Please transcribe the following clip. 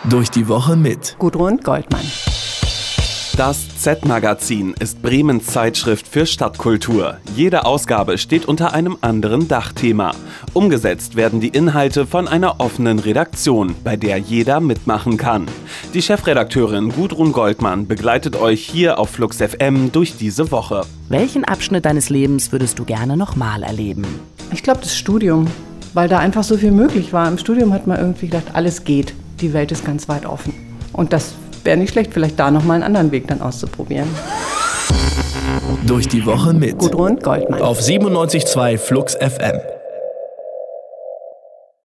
Durch die Woche mit Gudrun Goldmann. Das Z-Magazin ist Bremens Zeitschrift für Stadtkultur. Jede Ausgabe steht unter einem anderen Dachthema. Umgesetzt werden die Inhalte von einer offenen Redaktion, bei der jeder mitmachen kann. Die Chefredakteurin Gudrun Goldmann begleitet euch hier auf Flux FM durch diese Woche. Welchen Abschnitt deines Lebens würdest du gerne nochmal erleben? Ich glaube, das Studium, weil da einfach so viel möglich war. Im Studium hat man irgendwie gedacht, alles geht. Die Welt ist ganz weit offen. Und das wäre nicht schlecht, vielleicht da nochmal einen anderen Weg dann auszuprobieren. Durch die Woche mit Gudrun Goldmann. auf 97.2 Flux FM.